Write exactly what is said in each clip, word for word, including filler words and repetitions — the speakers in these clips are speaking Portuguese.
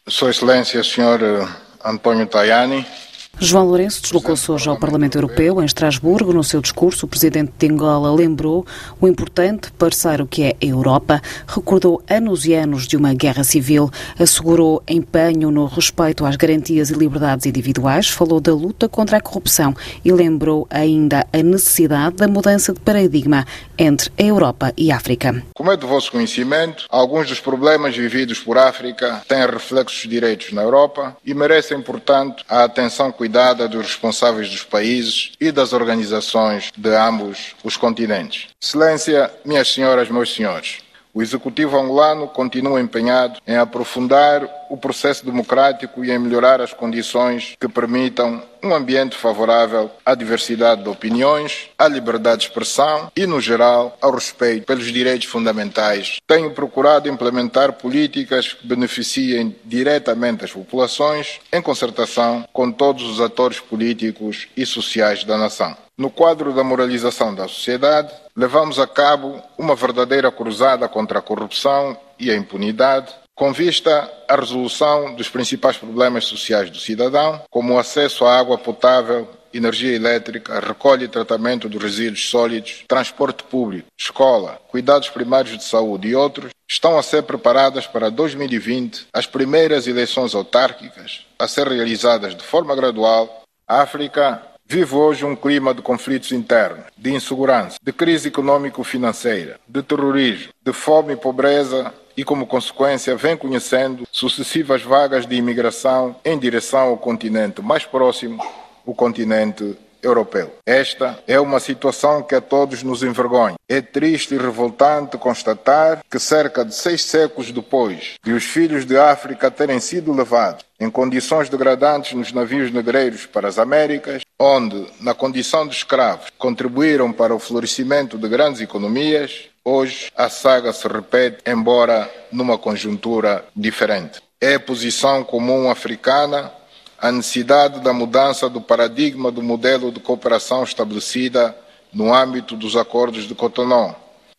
Sua Excelência, senhor António Tajani. João Lourenço deslocou-se hoje ao Parlamento Europeu, em Estrasburgo. No seu discurso, o presidente de Angola lembrou o importante parceiro que é a Europa, recordou anos e anos de uma guerra civil, assegurou empenho no respeito às garantias e liberdades individuais, falou da luta contra a corrupção e lembrou ainda a necessidade da mudança de paradigma entre a Europa e a África. Como é do vosso conhecimento, alguns dos problemas vividos por África têm reflexos diretos na Europa e merecem, portanto, a atenção cuidada dos responsáveis dos países e das organizações de ambos os continentes. Excelência, minhas senhoras, meus senhores, o Executivo angolano continua empenhado em aprofundar o processo democrático e em melhorar as condições que permitam um ambiente favorável à diversidade de opiniões, à liberdade de expressão e, no geral, ao respeito pelos direitos fundamentais. Tenho procurado implementar políticas que beneficiem diretamente as populações, em concertação com todos os atores políticos e sociais da nação. No quadro da moralização da sociedade, levamos a cabo uma verdadeira cruzada contra a corrupção e a impunidade, com vista à resolução dos principais problemas sociais do cidadão, como o acesso à água potável, energia elétrica, recolha e tratamento de resíduos sólidos, transporte público, escola, cuidados primários de saúde e outros, estão a ser preparadas para dois mil e vinte as primeiras eleições autárquicas a ser realizadas de forma gradual. A África vive hoje um clima de conflitos internos, de insegurança, de crise econômico-financeira, de terrorismo, de fome e pobreza e, como consequência, vem conhecendo sucessivas vagas de imigração em direção ao continente mais próximo, o continente europeu. Esta é uma situação que a todos nos envergonha. É triste e revoltante constatar que cerca de seis séculos depois de os filhos de África terem sido levados em condições degradantes nos navios negreiros para as Américas, onde, na condição de escravos, contribuíram para o florescimento de grandes economias, hoje a saga se repete, embora numa conjuntura diferente. É a posição comum africana a necessidade da mudança do paradigma do modelo de cooperação estabelecida no âmbito dos acordos de Cotonou.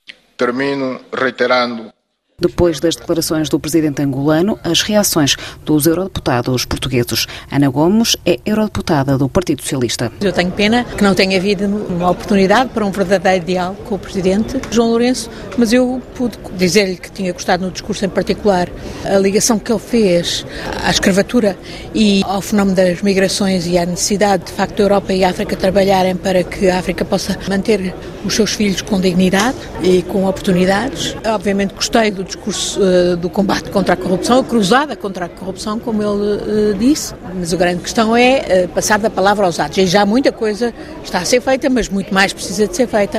Termino reiterando. Depois das declarações do presidente angolano, as reações dos eurodeputados portugueses. Ana Gomes é eurodeputada do Partido Socialista. Eu tenho pena que não tenha havido uma oportunidade para um verdadeiro diálogo com o presidente João Lourenço, mas eu pude dizer-lhe que tinha gostado no discurso em particular a ligação que ele fez à escravatura e ao fenómeno das migrações e à necessidade, de facto, da Europa e a África trabalharem para que a África possa manter os seus filhos com dignidade e com oportunidades. Obviamente gostei do discurso uh, do combate contra a corrupção, a cruzada contra a corrupção, como ele uh, disse, mas a grande questão é uh, passar da palavra aos atos. E já muita coisa está a ser feita, mas muito mais precisa de ser feita.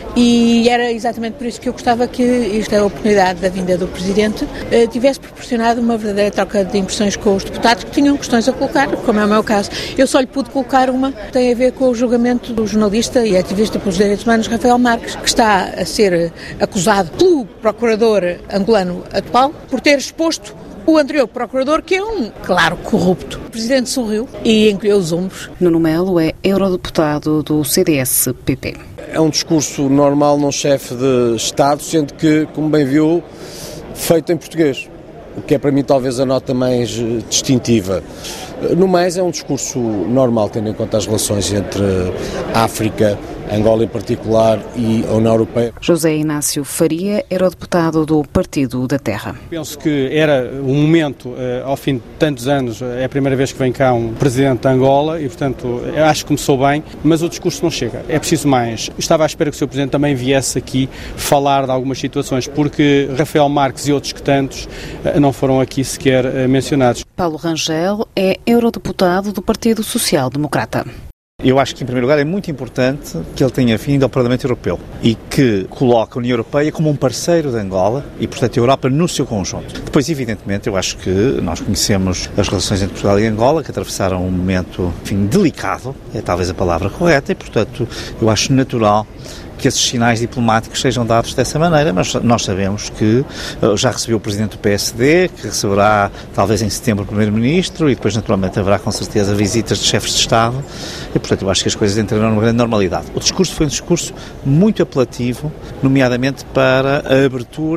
E era exatamente por isso que eu gostava que esta oportunidade da vinda do Presidente uh, tivesse proporcionado uma verdadeira troca de impressões com os deputados que tinham questões a colocar, como é o meu caso. Eu só lhe pude colocar uma que tem a ver com o julgamento do jornalista e ativista pelos direitos humanos Rafael Marques, que está a ser acusado pelo procurador angolano atual por ter exposto o anterior procurador, que é um, claro, corrupto. O Presidente sorriu e encolheu os ombros. Nuno Melo é eurodeputado do C D S P P. É um discurso normal num chefe de Estado, sendo que, como bem viu, feito em português, o que é para mim talvez a nota mais distintiva. No mais, é um discurso normal, tendo em conta as relações entre a África, Angola em particular, e a União Europeia. José Inácio Faria era o deputado do Partido da Terra. Penso que era um momento, ao fim de tantos anos, é a primeira vez que vem cá um presidente de Angola e, portanto, acho que começou bem, mas o discurso não chega. É preciso mais. Estava à espera que o senhor Presidente também viesse aqui falar de algumas situações, porque Rafael Marques e outros que tantos não foram aqui sequer mencionados. Paulo Rangel é eurodeputado do Partido Social Democrata. Eu acho que, em primeiro lugar, é muito importante que ele tenha vindo ao Parlamento Europeu e que coloque a União Europeia como um parceiro de Angola e, portanto, a Europa no seu conjunto. Depois, evidentemente, eu acho que nós conhecemos as relações entre Portugal e Angola, que atravessaram um momento, enfim, delicado, é talvez a palavra correta, e, portanto, eu acho natural que esses sinais diplomáticos sejam dados dessa maneira, mas nós sabemos que já recebeu o Presidente do P S D, que receberá talvez em setembro o Primeiro-Ministro e depois naturalmente haverá com certeza visitas de chefes de Estado e portanto eu acho que as coisas entrarão numa grande normalidade. O discurso foi um discurso muito apelativo, nomeadamente para a abertura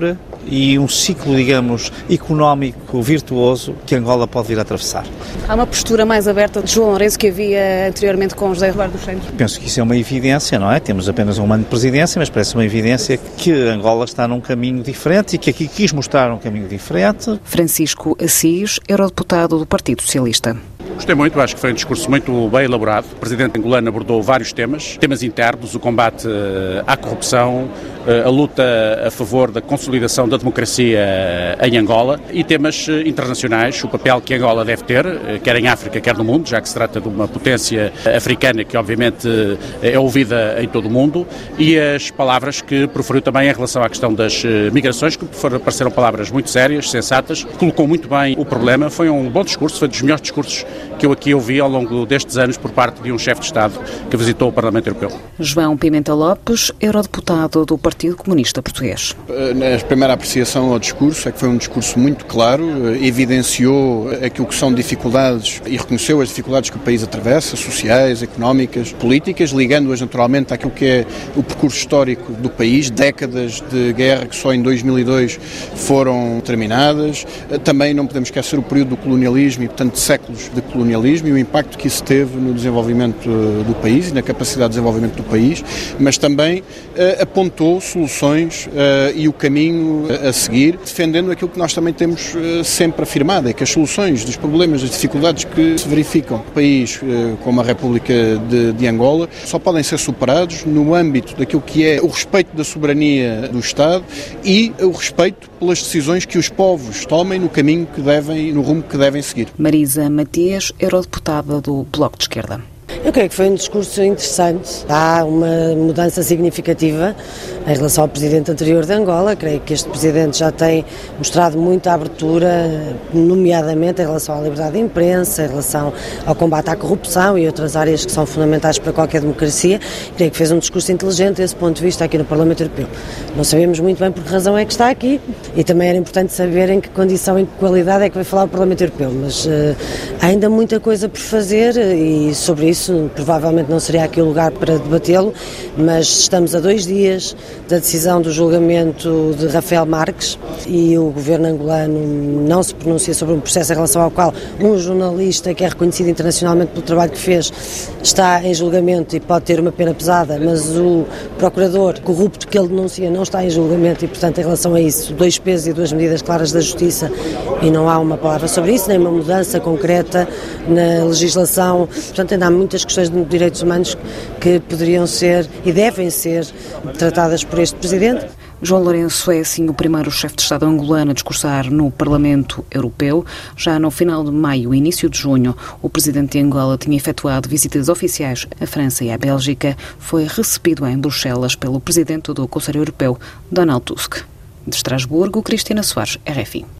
e um ciclo, digamos, económico virtuoso que Angola pode vir a atravessar. Há uma postura mais aberta de João Lourenço que havia anteriormente com José Eduardo dos Santos? Penso que isso é uma evidência, não é? Temos apenas um ano de presidência, mas parece uma evidência que Angola está num caminho diferente e que aqui quis mostrar um caminho diferente. Francisco Assis, eurodeputado do Partido Socialista. Gostei muito, acho que foi um discurso muito bem elaborado. O presidente angolano abordou vários temas, temas internos, o combate à corrupção, a luta a favor da consolidação da democracia em Angola e temas internacionais, o papel que Angola deve ter, quer em África, quer no mundo, já que se trata de uma potência africana que obviamente é ouvida em todo o mundo, e as palavras que proferiu também em relação à questão das migrações, que pareceram palavras muito sérias, sensatas, colocou muito bem o problema. Foi um bom discurso, foi um dos melhores discursos que eu aqui ouvi ao longo destes anos por parte de um chefe de Estado que visitou o Parlamento Europeu. João Pimenta Lopes, eurodeputado do Partido Comunista Português. A primeira apreciação ao discurso é que foi um discurso muito claro, evidenciou aquilo que são dificuldades e reconheceu as dificuldades que o país atravessa, sociais, económicas, políticas, ligando-as naturalmente àquilo que é o percurso histórico do país, décadas de guerra que só em dois mil e dois foram terminadas. Também não podemos esquecer o período do colonialismo e, portanto, séculos de colonialismo e o impacto que isso teve no desenvolvimento do país e na capacidade de desenvolvimento do país, mas também uh, apontou soluções uh, e o caminho a seguir, defendendo aquilo que nós também temos uh, sempre afirmado, é que as soluções dos problemas, das dificuldades que se verificam no país uh, como a República de, de Angola só podem ser superados no âmbito daquilo que é o respeito da soberania do Estado e o respeito pelas decisões que os povos tomem no caminho que devem, no rumo que devem seguir. Marisa Matias, eurodeputada do Bloco de Esquerda. Eu creio que foi um discurso interessante. Há uma mudança significativa em relação ao presidente anterior de Angola. Creio que este presidente já tem mostrado muita abertura, nomeadamente em relação à liberdade de imprensa, em relação ao combate à corrupção e outras áreas que são fundamentais para qualquer democracia. Creio que fez um discurso inteligente desse ponto de vista aqui no Parlamento Europeu. Não sabemos muito bem por que razão é que está aqui e também era importante saber em que condição, em que qualidade é que vai falar o Parlamento Europeu, mas uh, há ainda muita coisa por fazer e sobre isso provavelmente não seria aqui o lugar para debatê-lo, mas estamos a dois dias da decisão do julgamento de Rafael Marques e o governo angolano não se pronuncia sobre um processo em relação ao qual um jornalista que é reconhecido internacionalmente pelo trabalho que fez está em julgamento e pode ter uma pena pesada, mas o procurador corrupto que ele denuncia não está em julgamento e, portanto, em relação a isso, dois pesos e duas medidas claras da Justiça e não há uma palavra sobre isso, nem uma mudança concreta na legislação. Portanto, ainda há muitas questões de direitos humanos que poderiam ser e devem ser tratadas por este Presidente. João Lourenço é, assim, o primeiro chefe de Estado angolano a discursar no Parlamento Europeu. Já no final de maio e início de junho, o Presidente de Angola tinha efetuado visitas oficiais à França e à Bélgica. Foi recebido em Bruxelas pelo Presidente do Conselho Europeu, Donald Tusk. De Estrasburgo, Cristina Soares, R F I.